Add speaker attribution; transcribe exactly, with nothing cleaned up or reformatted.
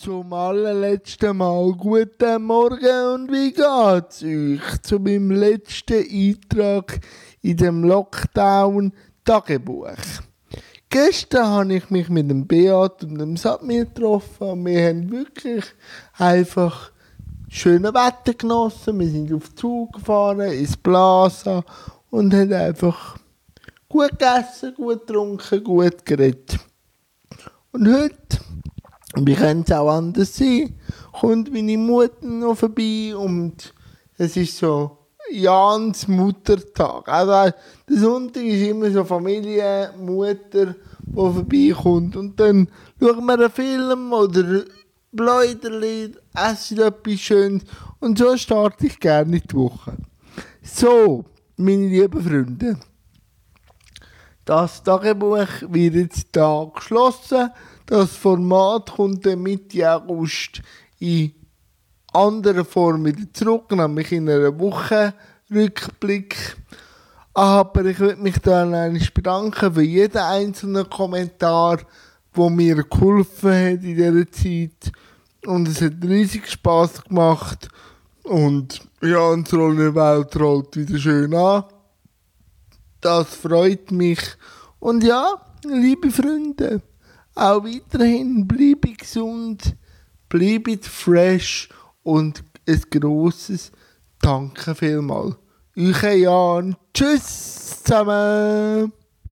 Speaker 1: Zum allerletzten Mal guten Morgen und wie geht's euch? Zu meinem letzten Eintrag in dem Lockdown-Tagebuch. Gestern habe ich mich mit dem Beat und dem Samir getroffen und wir haben wirklich einfach schönes Wetter genossen. Wir sind auf den Zug gefahren, ins Plaza und haben einfach gut gegessen, gut getrunken, gut geredet. Und heute, wie könnte es auch anders sein, kommt meine Mutter noch vorbei und es ist so Jans Muttertag. Also der Sonntag ist immer so Familie, Mutter, die vorbeikommt. Und dann schauen wir einen Film oder Bläuderli, essen etwas Schönes und so starte ich gerne die Woche. So, meine lieben Freunde, das Tagebuch wird jetzt hier geschlossen. Das Format kommt dann Mitte August in anderer Form wieder zurück, nämlich in einer Woche Rückblick. Aber ich würde mich dann einmal bedanken für jeden einzelnen Kommentar, der mir geholfen hat in dieser Zeit. Und es hat riesig Spass gemacht. Und ja, unsere Rolle Welt rollt wieder schön an. Das freut mich. Und ja, liebe Freunde, auch weiterhin bleibe gesund, bleibe fresh und ein grosses Danke vielmals. Euch Jan. Tschüss zusammen.